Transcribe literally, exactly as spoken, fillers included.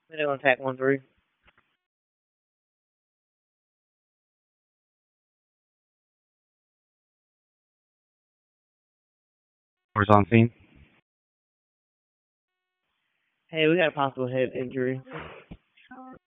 Minute on tack one three. Who's on scene? Hey, we got a possible head injury.